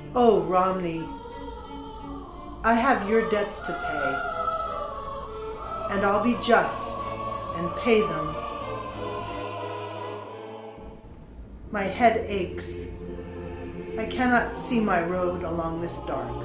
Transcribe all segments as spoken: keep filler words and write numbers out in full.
Oh, Romney, I have your debts to pay, and I'll be just and pay them. My head aches. I cannot see my road along this dark.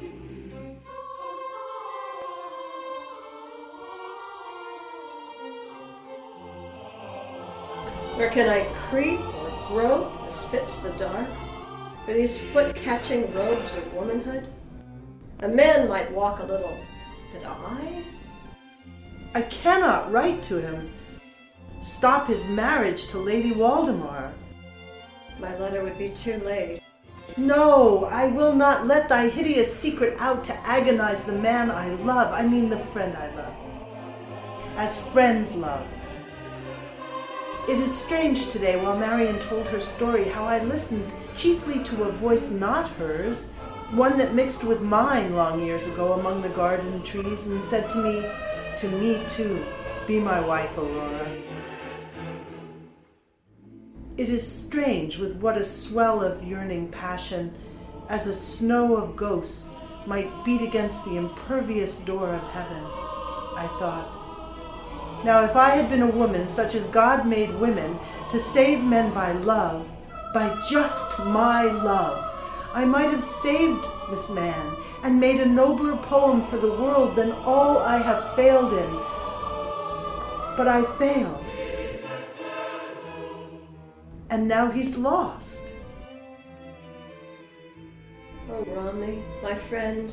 Where can I creep or grope as fits the dark? For these foot-catching robes of womanhood? A man might walk a little, but I? I cannot write to him. Stop his marriage to Lady Waldemar. My letter would be too late. No, I will not let thy hideous secret out to agonize the man I love. I mean the friend I love. As friends love. It is strange today, while Marian told her story, how I listened chiefly to a voice not hers, one that mixed with mine long years ago among the garden trees, and said to me, to me too, be my wife, Aurora. It is strange with what a swell of yearning passion, as a snow of ghosts, might beat against the impervious door of heaven, I thought. Now, if I had been a woman such as God made women, to save men by love, by just my love, I might have saved this man and made a nobler poem for the world than all I have failed in. But I failed. And now he's lost. Oh, Romney, my friend.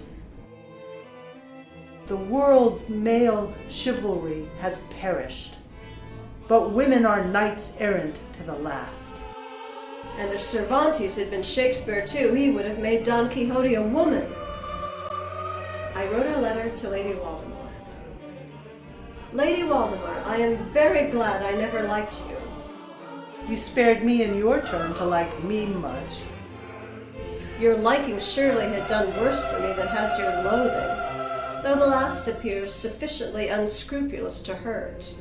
The world's male chivalry has perished, but women are knights errant to the last. And if Cervantes had been Shakespeare too, he would have made Don Quixote a woman. I wrote a letter to Lady Waldemar. Lady Waldemar, I am very glad I never liked you. You spared me in your turn to like me much. Your liking surely had done worse for me than has your loathing, though the last appears sufficiently unscrupulous to hurt.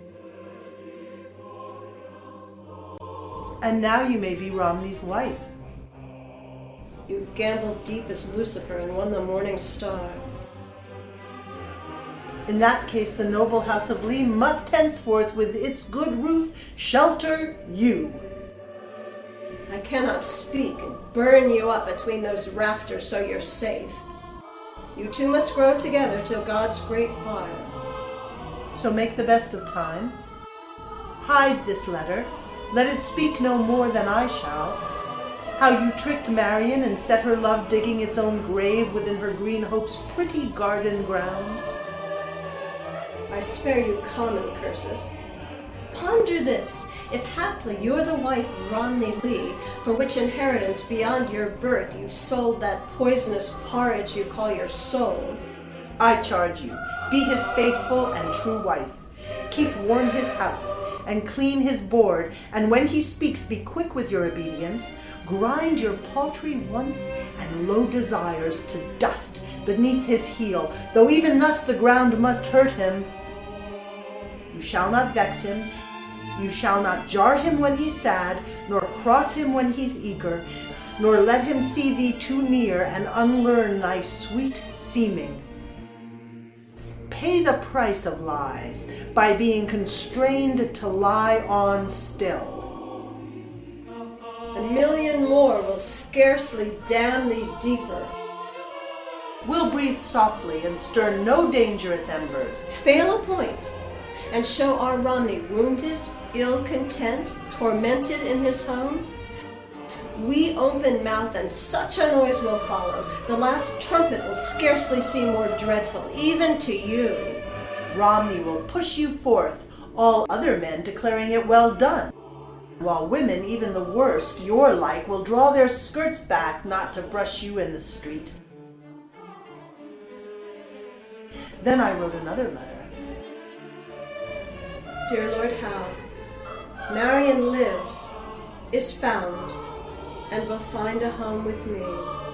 And now you may be Romney's wife. You've gambled deep as Lucifer and won the morning star. In that case, the noble house of Lee must henceforth, with its good roof, shelter you. I cannot speak and burn you up between those rafters so you're safe. You two must grow together till God's great fire. So make the best of time. Hide this letter. Let it speak no more than I shall. How you tricked Marian and set her love digging its own grave within her green hope's pretty garden ground. I spare you common curses. Ponder this. If haply you're the wife of Romney Lee, for which inheritance beyond your birth you sold that poisonous porridge you call your soul. I charge you, be his faithful and true wife. Keep warm his house, and clean his board, and when he speaks, be quick with your obedience. Grind your paltry wants and low desires to dust beneath his heel, though even thus the ground must hurt him. You shall not vex him. You shall not jar him when he's sad, nor cross him when he's eager, nor let him see thee too near and unlearn thy sweet seeming. Pay the price of lies by being constrained to lie on still. A million more will scarcely damn thee deeper. We'll breathe softly and stir no dangerous embers. Fail a point, and show our Romney wounded, ill-content, tormented in his home? We open mouth and such a noise will follow. The last trumpet will scarcely seem more dreadful, even to you. Romney will push you forth, all other men declaring it well done, while women, even the worst, your like, will draw their skirts back not to brush you in the street. Then I wrote another letter. Dear Lord Howe, Marian lives, is found, and will find a home with me.